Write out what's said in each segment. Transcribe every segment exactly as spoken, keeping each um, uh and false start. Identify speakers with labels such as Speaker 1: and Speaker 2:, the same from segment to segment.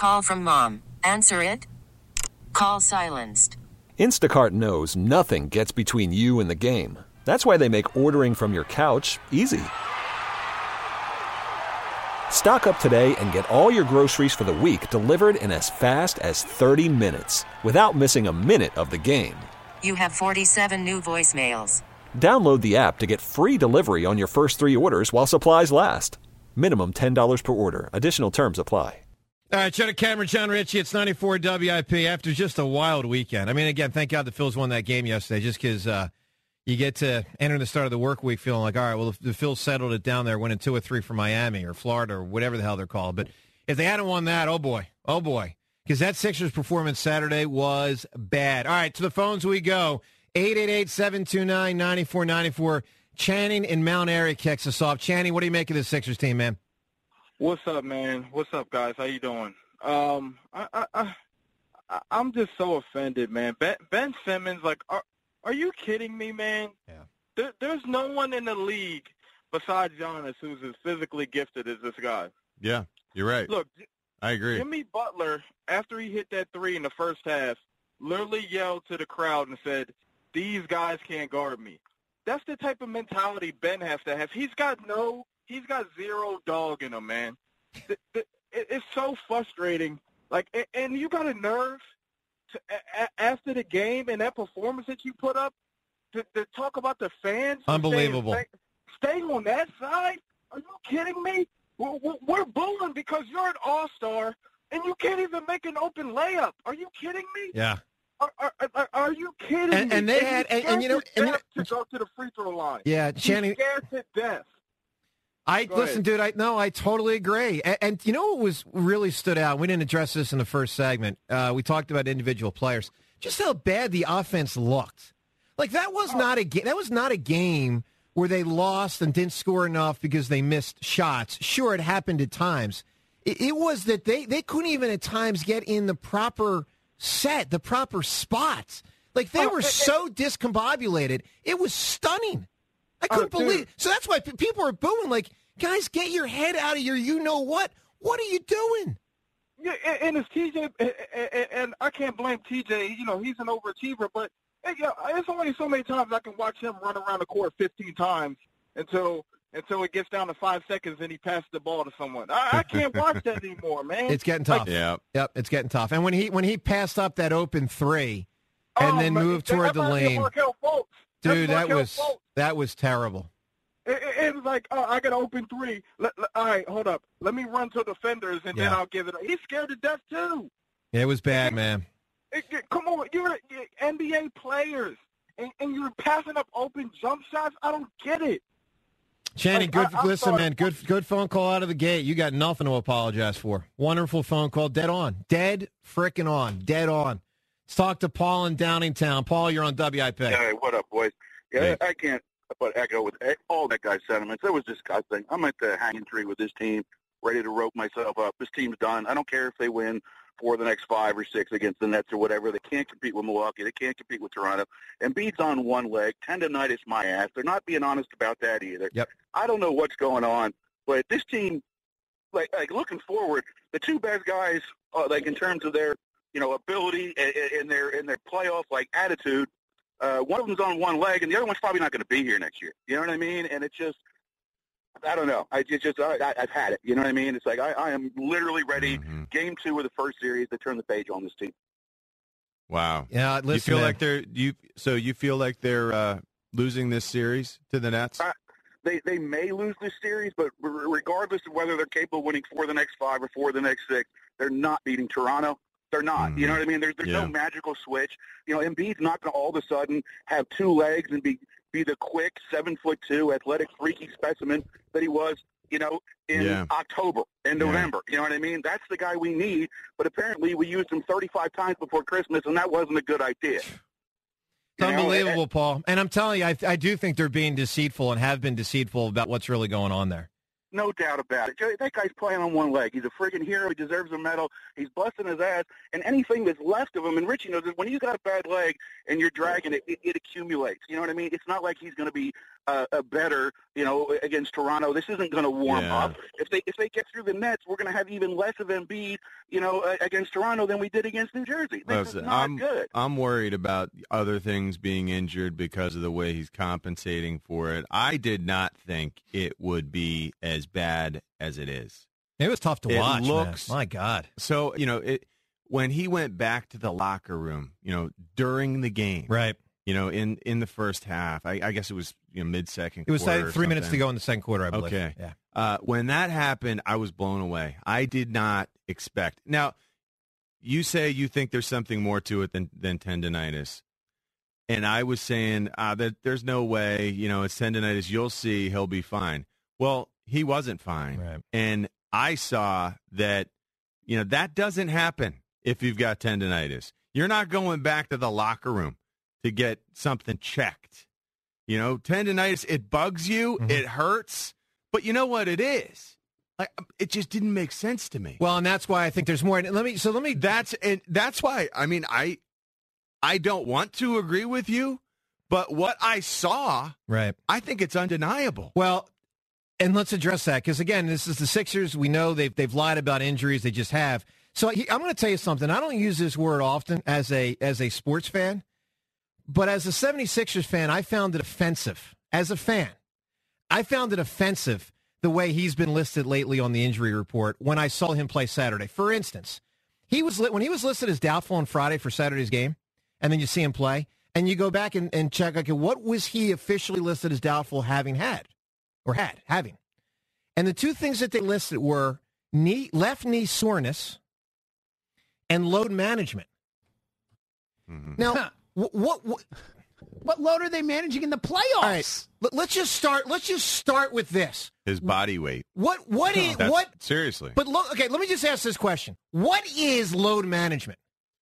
Speaker 1: Call from mom. Answer it. Call silenced.
Speaker 2: Instacart knows nothing gets between you and the game. That's why they make ordering from your couch easy. Stock up today and get all your groceries for the week delivered in as fast as thirty minutes without missing a minute of the game.
Speaker 1: You have forty-seven new voicemails.
Speaker 2: Download the app to get free delivery on your first three orders while supplies last. Minimum ten dollars per order. Additional terms apply.
Speaker 3: All right, Chuck Cameron, John Ritchie, it's ninety-four W I P after just a wild weekend. I mean, again, thank God the Phils won that game yesterday just because uh, you get to enter the start of the work week feeling like, all right, well, the, the Phils settled it down there, winning two or three for Miami or Florida or whatever the hell they're called. But if they hadn't won that, oh, boy, oh, boy, because that Sixers performance Saturday was bad. All right, to the phones we go. eight eight eight, seven two nine, nine four nine four. Channing in Mount Airy kicks us off. Channing, what do you make of this Sixers team, man?
Speaker 4: What's up, man? What's up, guys? How you doing? Um, I, I, I, I'm just so offended, man. Ben, Ben Simmons, like, are, are you kidding me, man?
Speaker 3: Yeah.
Speaker 4: There, there's no one in the league besides Giannis who's as physically gifted as this guy.
Speaker 5: Yeah, you're right.
Speaker 4: Look,
Speaker 5: I agree.
Speaker 4: Jimmy Butler, after he hit that three in the first half, literally yelled to the crowd and said, "These guys can't guard me." That's the type of mentality Ben has to have. He's got no, he's got zero dog in him, man. The, the, it, it's so frustrating. Like, and, and you got a nerve to, a, after the game and that performance that you put up to, to talk about the fans.
Speaker 3: Unbelievable.
Speaker 4: Staying, staying on that side? Are you kidding me? We're, we're booing because you're an all-star and you can't even make an open layup. Are you kidding me?
Speaker 3: Yeah.
Speaker 4: Are, are, are, are you kidding
Speaker 3: and,
Speaker 4: me?
Speaker 3: and they and had, and, and you know, and you know,
Speaker 4: to go to the free throw line.
Speaker 3: Yeah, Channing.
Speaker 4: He's scared to death.
Speaker 3: I
Speaker 4: Go
Speaker 3: listen,
Speaker 4: ahead.
Speaker 3: dude. I no, I totally agree. And, and you know what was really stood out? We didn't address this in the first segment. Uh, we talked about individual players. Just how bad the offense looked. Like that was oh. not a ga- that was not a game where they lost and didn't score enough because they missed shots. Sure, it happened at times. It, it was that they they couldn't even at times get in the proper set, the proper spots. Like they
Speaker 4: oh,
Speaker 3: were
Speaker 4: it,
Speaker 3: so discombobulated. It was stunning. I couldn't
Speaker 4: oh,
Speaker 3: believe
Speaker 4: dude.
Speaker 3: So that's why p- people are booing, like, guys, get your head out of your you-know-what. What are you doing?
Speaker 4: Yeah, and, and it's T J, and, and, and I can't blame T J. You know, he's an overachiever, but hey, yeah, there's only so many times I can watch him run around the court fifteen times until until it gets down to five seconds and he passes the ball to someone. I, I can't watch that anymore, man.
Speaker 3: It's getting tough.
Speaker 4: Like,
Speaker 5: Yeah.
Speaker 3: Yep, it's getting tough. And when he when he passed up that open three and
Speaker 4: oh,
Speaker 3: then
Speaker 4: man,
Speaker 3: moved
Speaker 4: that
Speaker 3: toward the
Speaker 4: reminds me of
Speaker 3: lane,
Speaker 4: Markelle Fultz. That's
Speaker 3: dude, that
Speaker 4: Markelle
Speaker 3: was
Speaker 4: Fultz.
Speaker 3: that was terrible.
Speaker 4: It, it, it was like, oh, I got to open three. Let, let, all right, hold up. Let me run to defenders, and
Speaker 3: Yeah.
Speaker 4: then I'll give it. He's scared to death, too.
Speaker 3: It was bad, man.
Speaker 4: It, it, come on, you're, you're N B A players, and, and you're passing up open jump shots. I don't get it.
Speaker 3: Channing,
Speaker 4: Like,
Speaker 3: good.
Speaker 4: I- I'm
Speaker 3: listen,
Speaker 4: sorry.
Speaker 3: man, good good phone call out of the gate. You got nothing to apologize for. Wonderful phone call. Dead on. Dead frickin' on. Dead on. Let's talk to Paul in Downingtown. Paul, you're on W I P.
Speaker 6: Hey, what up, boys? Yeah,
Speaker 3: Hey.
Speaker 6: I can't but echo with all that guy's sentiments. It was disgusting. I'm at the hanging tree with this team, ready to rope myself up. This team's done. I don't care if they win for the next five or six against the Nets or whatever. They can't compete with Milwaukee. They can't compete with Toronto. Embiid's on one leg. Tendonitis my ass. They're not being honest about that either.
Speaker 3: Yep.
Speaker 6: I don't know what's going on, but this team, like, like looking forward, the two best guys, uh, like in terms of their, you know, ability and, and their and their playoff like attitude. Uh, one of them's on one leg, and the other one's probably not going to be here next year. You know what I mean? And it's just, I don't know. I it's just, I, I, I've had it. You know what I mean? It's like I, I am literally ready,
Speaker 5: Mhm.
Speaker 6: game two of the first series, to turn the page on this team.
Speaker 5: Wow.
Speaker 3: Yeah, listen,
Speaker 5: you feel
Speaker 3: man.
Speaker 5: like they're you. So you feel like they're uh, losing this series to the Nets?
Speaker 6: Uh, They they may lose this series, but r- regardless of whether they're capable of winning four of the next five or four of the next six, they're not beating Toronto. They're not.
Speaker 5: Mhm.
Speaker 6: You know what I mean? There's there's
Speaker 5: Yeah.
Speaker 6: no magical switch. You know, Embiid's not going to all of a sudden have two legs and be be the quick seven foot two athletic freaky specimen that he was. You know, in
Speaker 5: Yeah.
Speaker 6: October and
Speaker 5: Yeah.
Speaker 6: November. You know what I mean? That's the guy we need. But apparently, we used him thirty-five times before Christmas, and that wasn't a good idea.
Speaker 3: It's
Speaker 6: You know,
Speaker 3: unbelievable, Paul. And I'm telling you, I, I do think they're being deceitful and have been deceitful about what's really going on there.
Speaker 6: No doubt about it. Joey, that guy's playing on one leg. He's a friggin' hero. He deserves a medal. He's busting his ass. And anything that's left of him, and Richie knows this, when he's got a bad leg and you're dragging it, it, it accumulates. You know what I mean? It's not like he's going to be uh, uh, better, you know, against Toronto. This isn't going to warm
Speaker 5: Yeah.
Speaker 6: up. If they if they get through the Nets, we're going to have even less of Embiid, you know, uh, against Toronto than we did against New Jersey. This
Speaker 5: Listen,
Speaker 6: is not
Speaker 5: I'm,
Speaker 6: good.
Speaker 5: I'm worried about other things being injured because of the way he's compensating for it. I did not think it would be as bad as it is.
Speaker 3: It was tough to
Speaker 5: It
Speaker 3: watch,
Speaker 5: looks-
Speaker 3: man. My God.
Speaker 5: So, you know, it when he went back to the locker room, you know, during the game,
Speaker 3: Right.
Speaker 5: you know, in, in the first half, I, I guess it was, you know, mid-second
Speaker 3: It was
Speaker 5: quarter
Speaker 3: uh,
Speaker 5: or
Speaker 3: three minutes to
Speaker 5: something.
Speaker 3: go in the second quarter, I believe.
Speaker 5: Okay.
Speaker 3: Yeah.
Speaker 5: Uh, when that happened, I was blown away. I did not expect. Now, you say you think there's something more to it than, than tendonitis. And I was saying uh, that there's no way, you know, it's tendonitis. You'll see he'll be fine. Well, he wasn't fine.
Speaker 3: Right.
Speaker 5: And I saw that, you know, that doesn't happen if you've got tendonitis. You're not going back to the locker room to get something checked. You know, tendonitis, it bugs you,
Speaker 3: Mhm.
Speaker 5: it hurts, but you know what it is? Like, it just didn't make sense to me.
Speaker 3: Well, and that's why I think there's more. Let me. So let me.
Speaker 5: That's and that's why. I mean, I I don't want to agree with you, but what I saw,
Speaker 3: Right.
Speaker 5: I think it's undeniable.
Speaker 3: Well, and let's address that because again, this is the Sixers. We know they've they've lied about injuries. They just have. So he, I'm going to tell you something. I don't use this word often as a as a sports fan, but as a seventy-sixers fan, I found it offensive. As a fan, I found it offensive the way he's been listed lately on the injury report when I saw him play Saturday. For instance, he was li- when he was listed as doubtful on Friday for Saturday's game, and then you see him play, and you go back and, and check, okay, what was he officially listed as doubtful having had, or had, having? And the two things that they listed were knee, left knee soreness and load management.
Speaker 5: Mhm.
Speaker 3: Now,
Speaker 7: Huh.
Speaker 3: what, what, what
Speaker 7: What load are they managing in the playoffs?
Speaker 3: all right, let, let's just start, let's just start with this.
Speaker 5: His body weight.
Speaker 3: What, what is,
Speaker 5: That's,
Speaker 3: what,
Speaker 5: seriously.
Speaker 3: but look, okay, let me just ask this question. What is load management?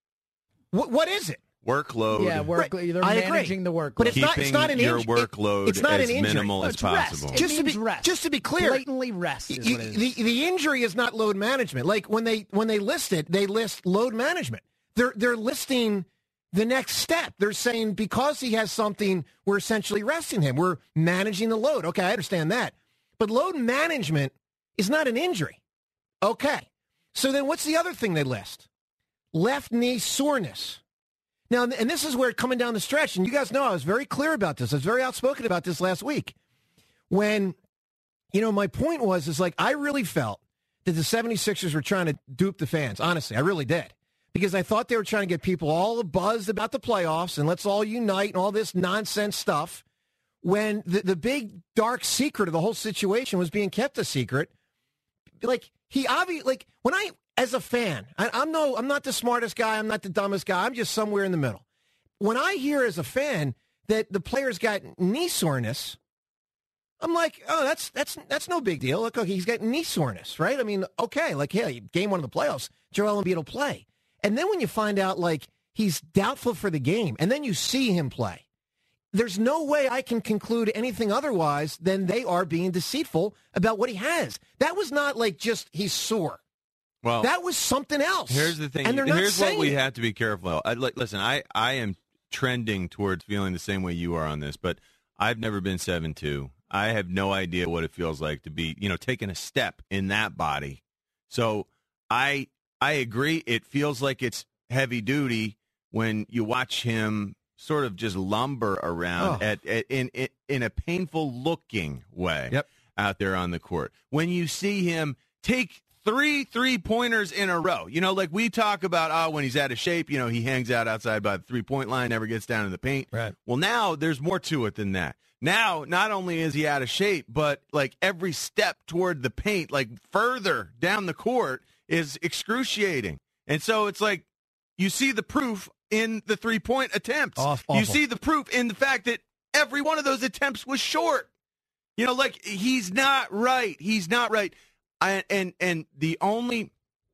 Speaker 3: What, what is it?
Speaker 5: Workload.
Speaker 7: Yeah, work.
Speaker 3: Right.
Speaker 7: They're
Speaker 3: I agree.
Speaker 7: managing the workload.
Speaker 3: But it's not-
Speaker 5: Keeping
Speaker 3: not an
Speaker 5: your
Speaker 3: inj- it-
Speaker 5: workload
Speaker 3: it's not
Speaker 5: as
Speaker 3: an injury.
Speaker 5: minimal
Speaker 7: No,
Speaker 5: as
Speaker 7: it's rest.
Speaker 5: possible.
Speaker 7: It
Speaker 3: Just to
Speaker 7: means
Speaker 3: be
Speaker 7: rest.
Speaker 3: just to be clear,
Speaker 7: Blatantly rest is
Speaker 3: you-
Speaker 7: what it is.
Speaker 3: the the injury is not load management. Like when they when they list it, they list load management. They're they're listing the next step. They're saying because he has something, we're essentially resting him. We're managing the load. Okay, I understand that. But load management is not an injury. Okay. So then what's the other thing they list? Left knee soreness. Now, and this is where coming down the stretch, and you guys know I was very clear about this. I was very outspoken about this last week. When, you know, my point was, is like, I really felt that the seventy-sixers were trying to dupe the fans. Honestly, I really did. Because I thought they were trying to get people all buzzed about the playoffs and let's all unite and all this nonsense stuff. When the, the big dark secret of the whole situation was being kept a secret. Like, he obviously, like, when I, as a fan, I, I'm no, I'm not the smartest guy, I'm not the dumbest guy, I'm just somewhere in the middle. When I hear as a fan that the player's got knee soreness, I'm like, oh, that's that's that's no big deal. Look, okay, he's got knee soreness, right? I mean, okay, like, yeah, game one of the playoffs, Joel Embiid will play. And then when you find out, like, he's doubtful for the game, and then you see him play, there's no way I can conclude anything otherwise than they are being deceitful about what he has. That was not like just he's sore.
Speaker 5: Well,
Speaker 3: That was something else.
Speaker 5: here's the thing.
Speaker 3: And they're not
Speaker 5: Here's what
Speaker 3: saying
Speaker 5: we
Speaker 3: it.
Speaker 5: have to be careful of. I, li- listen, I, I am trending towards feeling the same way you are on this, but I've never been seven two. I have no idea what it feels like to be, you know, taking a step in that body. So I I agree. It feels like it's heavy duty when you watch him sort of just lumber around
Speaker 3: Oh.
Speaker 5: at, at in, in in a painful looking way
Speaker 3: Yep.
Speaker 5: out there on the court. When you see him take three three-pointers in a row, you know, like we talk about, oh, when he's out of shape, you know, he hangs out outside by the three-point line, never gets down in the paint.
Speaker 3: Right.
Speaker 5: Well, now there's more to it than that. Now, not only is he out of shape, but like every step toward the paint, like further down the court, is excruciating. And so it's like you see the proof in the three-point attempts.
Speaker 3: Off-
Speaker 5: You
Speaker 3: awful.
Speaker 5: see the proof in the fact that every one of those attempts was short. You know, like he's not right. He's not right. I, and and the only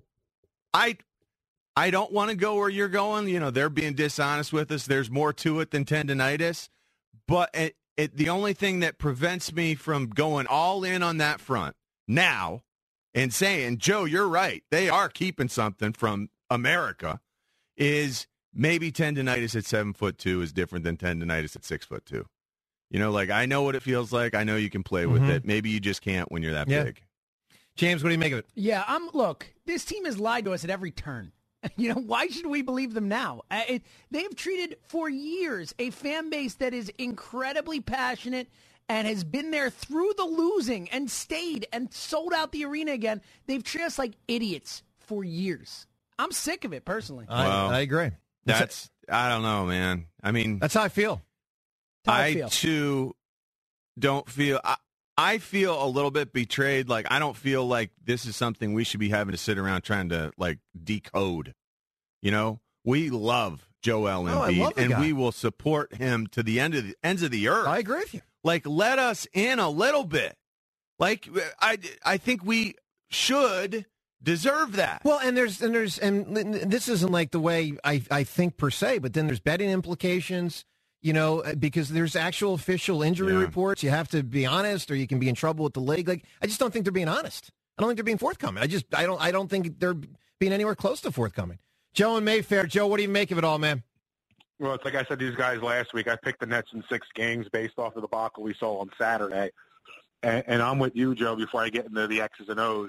Speaker 5: I I don't want to go where you're going. You know, they're being dishonest with us. There's more to it than tendonitis. But it, it, the only thing that prevents me from going all in on that front now and saying, Joe, you're right, they are keeping something from America, is maybe tendonitis at seven foot two is different than tendonitis at six foot two. You know, like, I know what it feels like. I know you can play with
Speaker 3: Mhm.
Speaker 5: it. Maybe you just can't when you're that
Speaker 3: Yeah.
Speaker 5: big.
Speaker 3: James, what do you make of it?
Speaker 7: Yeah, I'm. Look, this team has lied to us at every turn. You know, why should we believe them now? Uh, it, they've treated for years a fan base that is incredibly passionate and has been there through the losing and stayed and sold out the arena again. They've treated us like idiots for years. I'm sick of it, personally.
Speaker 3: I,
Speaker 5: Well,
Speaker 3: I agree.
Speaker 5: That's, I don't know, man. I mean,
Speaker 3: That's how I feel.
Speaker 7: That's how I
Speaker 5: I,
Speaker 7: feel.
Speaker 5: too, don't feel. I, I feel a little bit betrayed. Like, I don't feel like this is something we should be having to sit around trying to, like, decode. You know, we love Joel
Speaker 3: Oh, I
Speaker 5: Embiid,
Speaker 3: love the
Speaker 5: and
Speaker 3: guy.
Speaker 5: we will support him to the end of the ends of the earth.
Speaker 3: I agree with you.
Speaker 5: Like, let us in a little bit. Like, I, I think we should deserve that.
Speaker 3: Well, and there's and there's and this isn't like the way I, I think per se, but then there's betting implications, you know, because there's actual official injury
Speaker 5: Yeah.
Speaker 3: reports. You have to be honest, or you can be in trouble with the league. Like, I just don't think they're being honest. I don't think they're being forthcoming. I just I don't I don't think they're being anywhere close to forthcoming. Joe and Mayfair. Joe, what do you make of it all, man?
Speaker 8: Well, it's like I said to these guys last week. I picked the Nets in six games based off of the debacle we saw on Saturday. And, and I'm with you, Joe, before I get into the X's and O's.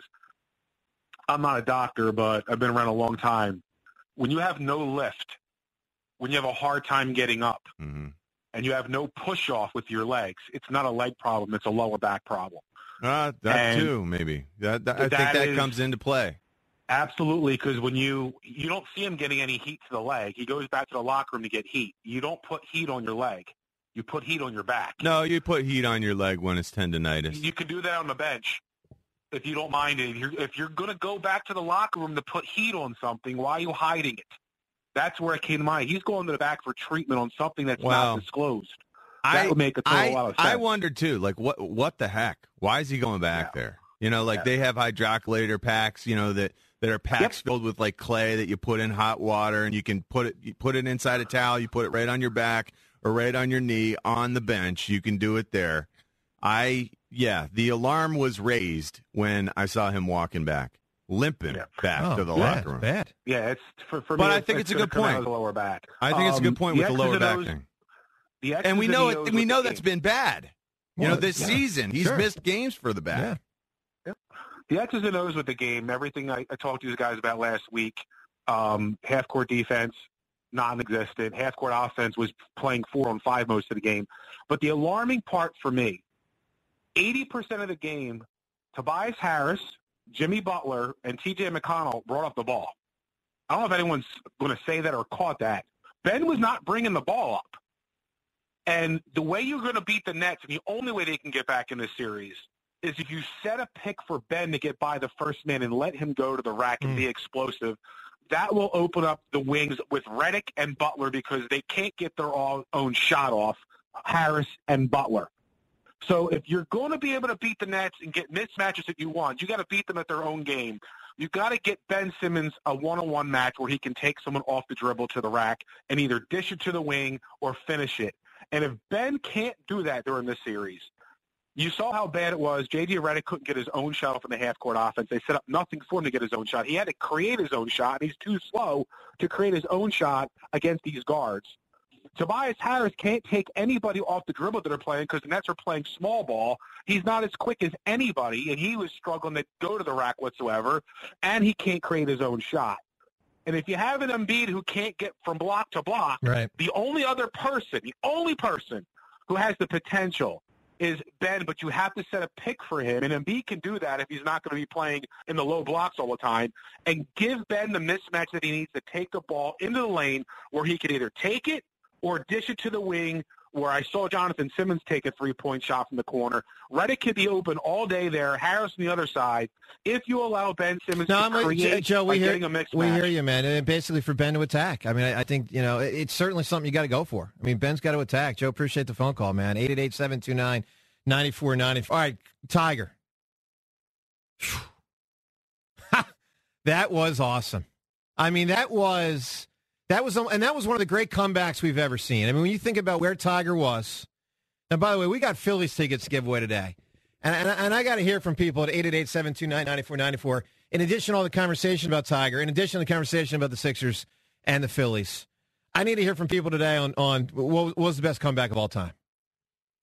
Speaker 8: I'm not a doctor, but I've been around a long time. When you have no lift, when you have a hard time getting up,
Speaker 5: Mhm.
Speaker 8: and you have no push-off with your legs, it's not a leg problem. It's a lower back problem.
Speaker 5: Uh, that
Speaker 8: And
Speaker 5: too, maybe. That, that, I think
Speaker 8: that
Speaker 5: that
Speaker 8: is-
Speaker 5: comes into play.
Speaker 8: Absolutely, because when you you don't see him getting any heat to the leg, he goes back to the locker room to get heat. You don't put heat on your leg. You put heat on your back.
Speaker 5: No, you put heat on your leg when it's tendonitis.
Speaker 8: You can do that on the bench if you don't mind it. If you're, if you're going to go back to the locker room to put heat on something, why are you hiding it? That's where it came to mind. He's going to the back for treatment on something that's
Speaker 5: Well,
Speaker 8: not disclosed. That
Speaker 5: I
Speaker 8: would make a total
Speaker 5: I,
Speaker 8: lot of sense.
Speaker 5: I wondered too, like what what the heck? Why is he going back
Speaker 8: Yeah.
Speaker 5: there? You know, like
Speaker 8: Yeah.
Speaker 5: they have hydroculator packs, you know, that, that are packs
Speaker 8: Yep.
Speaker 5: filled with like clay that you put in hot water and you can put it you put it inside a towel, you put it right on your back or right on your knee on the bench. You can do it there. I yeah, the alarm was raised when I saw him walking back, limping
Speaker 8: Yeah.
Speaker 5: back
Speaker 3: Oh,
Speaker 5: to the
Speaker 3: bad,
Speaker 5: locker room.
Speaker 3: Bad.
Speaker 8: Yeah, it's for, for
Speaker 5: But
Speaker 8: me.
Speaker 5: I think it's a
Speaker 8: gonna
Speaker 5: good
Speaker 8: come out
Speaker 5: point.
Speaker 8: of the lower back.
Speaker 5: I think it's a good
Speaker 8: Um,
Speaker 5: point
Speaker 8: the
Speaker 5: with the
Speaker 8: X's
Speaker 5: lower
Speaker 8: and
Speaker 5: back
Speaker 8: O's-
Speaker 5: thing.
Speaker 8: The X's
Speaker 5: And we know
Speaker 8: the
Speaker 5: it
Speaker 8: O's
Speaker 5: we
Speaker 8: with
Speaker 5: know
Speaker 8: the
Speaker 5: that's
Speaker 8: game.
Speaker 5: been bad. You
Speaker 3: Well,
Speaker 5: know, this
Speaker 3: yeah.
Speaker 5: season he's
Speaker 3: Sure.
Speaker 5: missed games for the back.
Speaker 8: The X's and O's with the game, everything I, I talked to you guys about last week, um, half-court defense, non-existent. Half-court offense was playing four on five most of the game. But the alarming part for me, eighty percent of the game, Tobias Harris, Jimmy Butler, and T J McConnell brought up the ball. I don't know if anyone's going to say that or caught that. Ben was not bringing the ball up. And the way you're going to beat the Nets, and the only way they can get back in this series, is if you set a pick for Ben to get by the first man and let him go to the rack and
Speaker 3: Mm.
Speaker 8: be explosive. That will open up the wings with Redick and Butler because they can't get their all, own shot off, Harris and Butler. So if you're going to be able to beat the Nets and get mismatches that you want, you got to beat them at their own game. You got to get Ben Simmons a one-on-one match where he can take someone off the dribble to the rack and either dish it to the wing or finish it. And if Ben can't do that during this series, you saw how bad it was. J J Redick couldn't get his own shot off in the half-court offense. They set up nothing for him to get his own shot. He had to create his own shot, and he's too slow to create his own shot against these guards. Tobias Harris can't take anybody off the dribble that are playing because the Nets are playing small ball. He's not as quick as anybody, and he was struggling to go to the rack whatsoever, and he can't create his own shot. And if you have an Embiid who can't get from block to block,
Speaker 3: Right.
Speaker 8: the only other person, the only person who has the potential is Ben, but you have to set a pick for him, and Embiid can do that if he's not going to be playing in the low blocks all the time, and give Ben the mismatch that he needs to take the ball into the lane where he can either take it or dish it to the wing, where I saw Jonathan Simmons take a three-point shot from the corner. Redick could be open all day there, Harris on the other side, if you allow Ben Simmons
Speaker 3: No,
Speaker 8: to
Speaker 3: I'm with
Speaker 8: create
Speaker 3: you, Joe.
Speaker 8: by
Speaker 3: We hear,
Speaker 8: getting a mismatch.
Speaker 3: we hear you, man. And basically for Ben to attack. I mean, I, I think, you know, it, it's certainly something you got to go for. I mean, Ben's got to attack. Joe, appreciate the phone call, man. eight eight eight, seven two nine, nine four nine four. All right, Tiger. That was awesome. I mean, that was, that was, and that was one of the great comebacks we've ever seen. I mean, when you think about where Tiger was, and by the way, we got Phillies tickets to give away today. And, and, and I got to hear from people at eight eight eight, seven two nine, nine four nine four. In addition to all the conversation about Tiger, in addition to the conversation about the Sixers and the Phillies, I need to hear from people today on, on what was the best comeback of all time.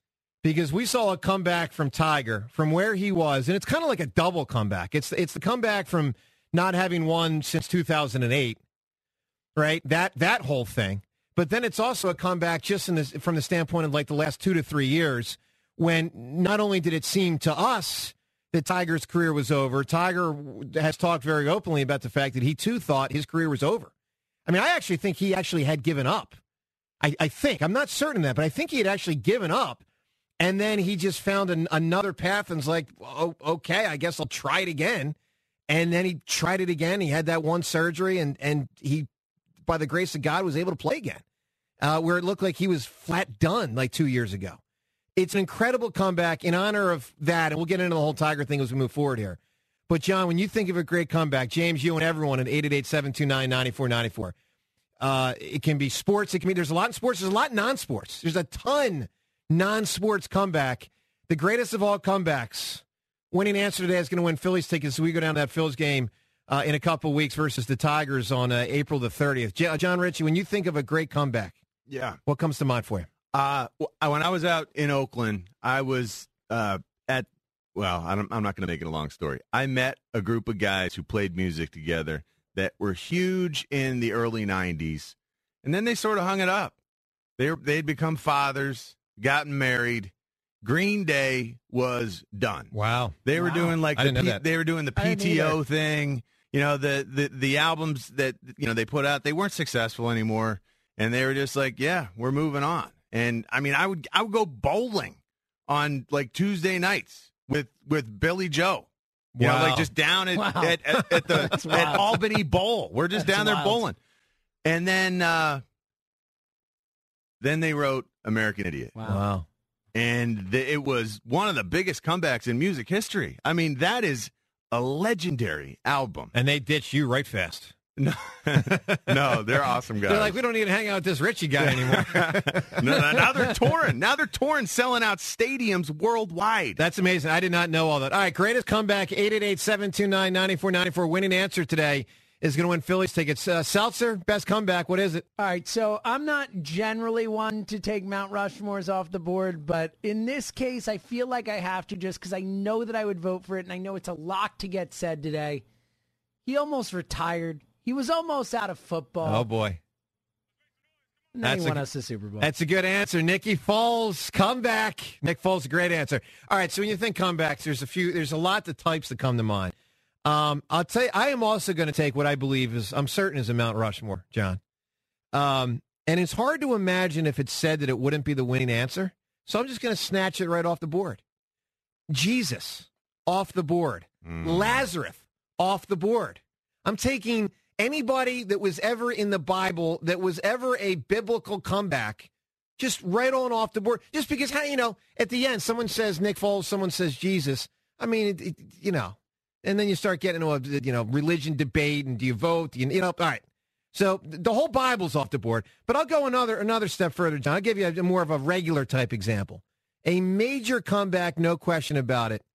Speaker 3: because we saw a comeback from Tiger from where he was, and it's kind of like a double comeback. It's it's the comeback from not having won since two thousand eight, right? That that whole thing. But then it's also a comeback just in this, from the standpoint of like the last two to three years when not only did it seem to us that Tiger's career was over, Tiger has talked very openly about the fact that he too thought his career was over. I mean, I actually think he actually had given up. I, I think. I'm not certain of that, but I think he had actually given up. And then he just found an, another path and was like, oh, okay, I guess I'll try it again. And then he tried it again. He had that one surgery, and, and he, by the grace of God, was able to play again, uh, where it looked like he was flat done like two years ago. It's an incredible comeback in honor of that, and we'll get into the whole Tiger thing as we move forward here. But, John, when you think of a great comeback, James, you and everyone at eight eight eight, seven two nine, nine four nine four, uh, it can be sports. It can be, there's a lot in sports. There's a lot in non-sports. There's a ton non-sports comeback. The greatest of all comebacks. Winning answer today is going to win Phillies tickets, so we go down to that Phillies game uh, in a couple of weeks versus the Tigers on uh, April the thirtieth. J- John Ritchie, when you think of a great comeback,
Speaker 5: yeah,
Speaker 3: what comes to mind for you?
Speaker 5: Uh, when I was out in Oakland, I was uh, at, well, I don't, I'm not going to make it a long story. I met a group of guys who played music together that were huge in the early nineties, and then they sort of hung it up. They they'd become fathers, gotten married. Green Day was done.
Speaker 3: Wow.
Speaker 5: They were
Speaker 3: wow.
Speaker 5: doing like
Speaker 3: I
Speaker 5: the
Speaker 3: didn't know
Speaker 5: P-
Speaker 3: that.
Speaker 5: they were doing the P T O thing. You know, the, the the albums that you know they put out, they weren't successful anymore, and they were just like, yeah, we're moving on. And I mean, I would I would go bowling on like Tuesday nights with with Billy Joe. You
Speaker 3: wow.
Speaker 5: know, like just down at
Speaker 7: Wow.
Speaker 5: at, at, at the at Albany Bowl. We're just
Speaker 7: That's
Speaker 5: down there
Speaker 7: wild.
Speaker 5: bowling. And then uh, then they wrote American Idiot.
Speaker 7: Wow.
Speaker 3: Wow.
Speaker 5: And the, it was one of the biggest comebacks in music history. I mean, that is a legendary album.
Speaker 3: And they ditched you right fast.
Speaker 5: No, no, they're awesome guys.
Speaker 3: They're like, we don't need to hang out with this Richie guy anymore.
Speaker 5: no, no, now they're touring. Now they're touring, selling out stadiums worldwide.
Speaker 3: That's amazing. I did not know all that. All right, greatest comeback, eight eight eight, seven two nine, nine four nine four. Winning answer today is going to win Phillies tickets. Uh, Seltzer, best comeback. What is it?
Speaker 7: All right, so I'm not generally one to take Mount Rushmore's off the board, but in this case, I feel like I have to just because I know that I would vote for it, and I know it's a lot to get said today. He almost retired. He was almost out of football.
Speaker 3: Oh, boy.
Speaker 7: And then
Speaker 3: That's
Speaker 7: he won
Speaker 3: a-
Speaker 7: us the Super Bowl.
Speaker 3: That's a good answer. Nicky Foles, comeback. Nick Foles, a great answer. All right, so when you think comebacks, there's a few, there's a lot of types that come to mind. Um, I'll tell you, I am also going to take what I believe is, I'm certain is a Mount Rushmore, John. Um, and it's hard to imagine if it said that it wouldn't be the winning answer. So I'm just going to snatch it right off the board. Jesus, off the board.
Speaker 5: Mm.
Speaker 3: Lazarus, off the board. I'm taking anybody that was ever in the Bible, that was ever a biblical comeback, just right on off the board. Just because, how you know, at the end, someone says Nick Foles, someone says Jesus. I mean, it, it, you know, and then you start getting into a, you know, religion debate, and do you vote? Do you, you know, all right. So the whole Bible's off the board. But I'll go another another step further, John. I'll give you a, more of a regular type example. A major comeback, no question about it.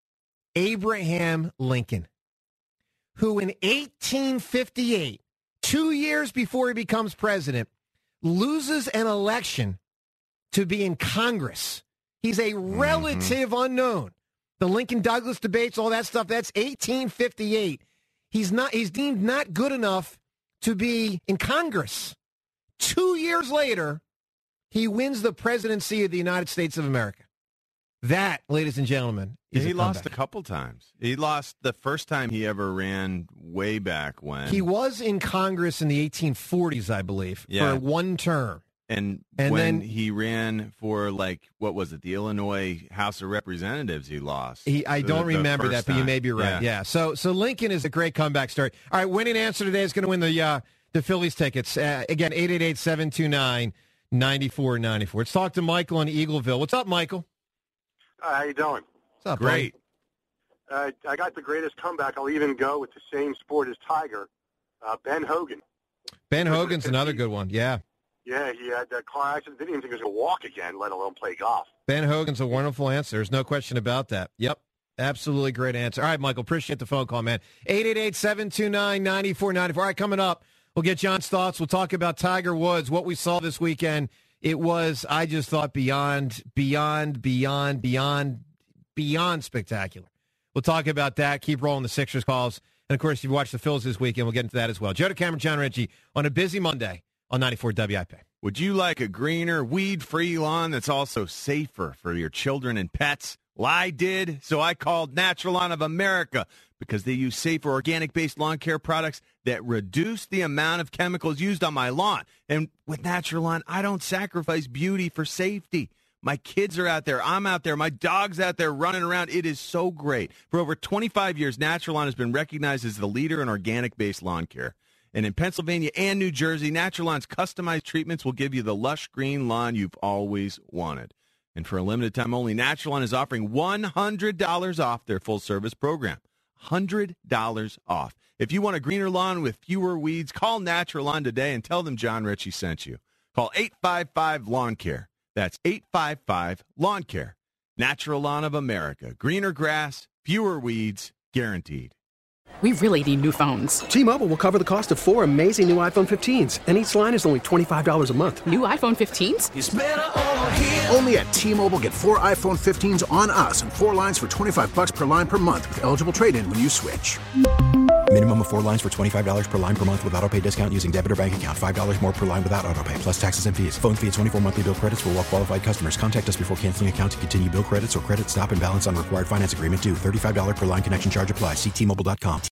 Speaker 3: Abraham Lincoln, who in eighteen fifty-eight, two years before he becomes president, loses an election to be in Congress. He's a relative mm-hmm. unknown. The Lincoln-Douglas debates, all that stuff, that's eighteen fifty-eight. He's not. He's deemed not good enough to be in Congress. Two years later, he wins the presidency of the United States of America. That, ladies and gentlemen, is
Speaker 5: he
Speaker 3: a
Speaker 5: lost a
Speaker 3: comeback.
Speaker 5: couple times. He lost the first time he ever ran way back when.
Speaker 3: He was in Congress in the eighteen forties, I believe,
Speaker 5: Yeah.
Speaker 3: for one term.
Speaker 5: And,
Speaker 3: And
Speaker 5: when
Speaker 3: then-
Speaker 5: he ran for, like, what was it, the Illinois House of Representatives, he lost.
Speaker 3: He, I
Speaker 5: The-
Speaker 3: don't
Speaker 5: the
Speaker 3: remember
Speaker 5: first
Speaker 3: that, but you
Speaker 5: time.
Speaker 3: may be right. Yeah. So, so Lincoln is a great comeback story. All right, winning answer today is going to win the uh, the Phillies tickets. Uh, again, eight eight eight, seven two nine, nine four nine four. Let's talk to Michael in Eagleville. What's up, Michael?
Speaker 9: Uh, how you doing?
Speaker 3: What's up,
Speaker 5: Great.
Speaker 9: Uh, I got the greatest comeback. I'll even go with the same sport as Tiger, uh, Ben Hogan.
Speaker 3: buddy? Ben Hogan's another good one. Yeah.
Speaker 9: Yeah, he had a car accident. Didn't even think he was going to walk again, let alone play golf.
Speaker 3: Ben Hogan's a wonderful answer. There's no question about that. Yep. Absolutely great answer. All right, Michael, appreciate the phone call, man. eight eight eight, seven two nine, nine four nine four. All right, coming up, we'll get John's thoughts. We'll talk about Tiger Woods, what we saw this weekend It was, I just thought, beyond, beyond, beyond, beyond, beyond spectacular. We'll talk about that. Keep rolling the Sixers calls. And, of course, if you watch the Phils this weekend, we'll get into that as well. Joe DeCamara, John Ritchie on a busy Monday on ninety-four W I P.
Speaker 5: Would you like a greener, weed-free lawn that's also safer for your children and pets? Well, I did, so I called Natural Lawn of America because they use safer, organic-based lawn care products that reduce the amount of chemicals used on my lawn. And with Natural Lawn, I don't sacrifice beauty for safety. My kids are out there. I'm out there. My dog's out there running around. It is so great. For over twenty-five years, Natural Lawn has been recognized as the leader in organic-based lawn care. And in Pennsylvania and New Jersey, Natural Lawn's customized treatments will give you the lush green lawn you've always wanted. And for a limited time only, Natural Lawn is offering one hundred dollars off their full-service program. one hundred dollars off. If you want a greener lawn with fewer weeds, call Natural Lawn today and tell them John Ritchie sent you. Call eight five five lawn care. That's eight five five lawn care. Natural Lawn of America. Greener grass, fewer weeds, guaranteed.
Speaker 10: We really need new phones.
Speaker 11: T-Mobile will cover the cost of four amazing new iPhone fifteens, and each line is only twenty-five dollars a month.
Speaker 10: New iPhone fifteens?
Speaker 12: It's better over here. Only at T-Mobile, get four iPhone fifteens on us and four lines for twenty-five dollars per line per month with eligible trade-in when you switch.
Speaker 13: Minimum of four lines for twenty-five dollars per line per month with autopay discount using debit or bank account. five dollars more per line without autopay, plus taxes and fees. Phone fee at twenty-four monthly bill credits for well-qualified customers. Contact us before canceling account to continue bill credits or credit stop and balance on required finance agreement due. thirty-five dollars per line connection charge applies. See T Mobile dot com.